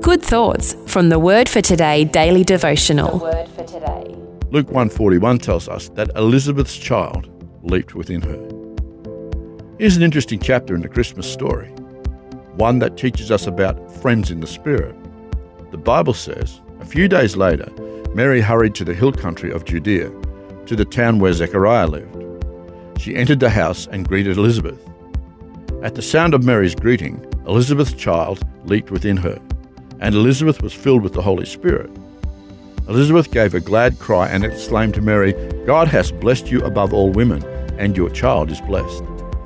Good thoughts from the Word for Today daily devotional. Luke 1:41 tells us that Elizabeth's child leaped within her. Here's an interesting chapter in the Christmas story, one that teaches us about friends in the Spirit. The Bible says, a few days later, Mary hurried to the hill country of Judea, to the town where Zechariah lived. She entered the house and greeted Elizabeth. At the sound of Mary's greeting, Elizabeth's child leaped within her, and Elizabeth was filled with the Holy Spirit. Elizabeth gave a glad cry and exclaimed to Mary, "God has blessed you above all women, and your child is blessed."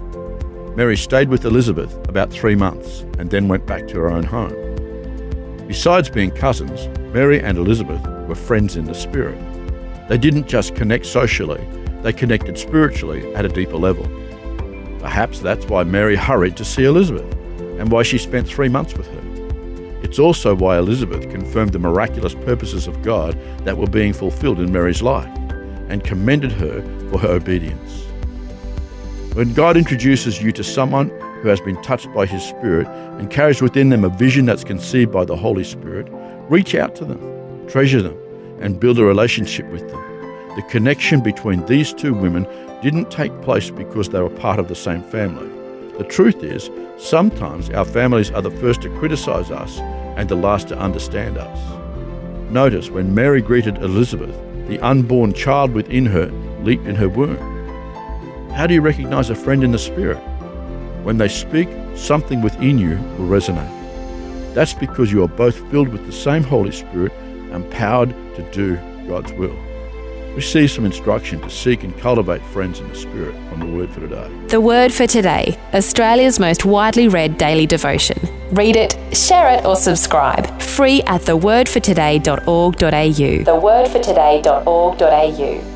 Mary stayed with Elizabeth about 3 months and then went back to her own home. Besides being cousins, Mary and Elizabeth were friends in the Spirit. They didn't just connect socially, they connected spiritually at a deeper level. Perhaps that's why Mary hurried to see Elizabeth, and why she spent 3 months with her. It's also why Elizabeth confirmed the miraculous purposes of God that were being fulfilled in Mary's life, and commended her for her obedience. When God introduces you to someone who has been touched by His Spirit and carries within them a vision that's conceived by the Holy Spirit, reach out to them, treasure them, and build a relationship with them. The connection between these two women didn't take place because they were part of the same family. The truth is, sometimes our families are the first to criticize us and the last to understand us. Notice when Mary greeted Elizabeth, the unborn child within her leaped in her womb. How do you recognize a friend in the Spirit? When they speak, something within you will resonate. That's because you are both filled with the same Holy Spirit, empowered to do God's will. Receive some instruction to seek and cultivate friends in the Spirit from the Word for Today. The Word for Today, Australia's most widely read daily devotion. Read it, share it or subscribe. Free at thewordfortoday.org.au. thewordfortoday.org.au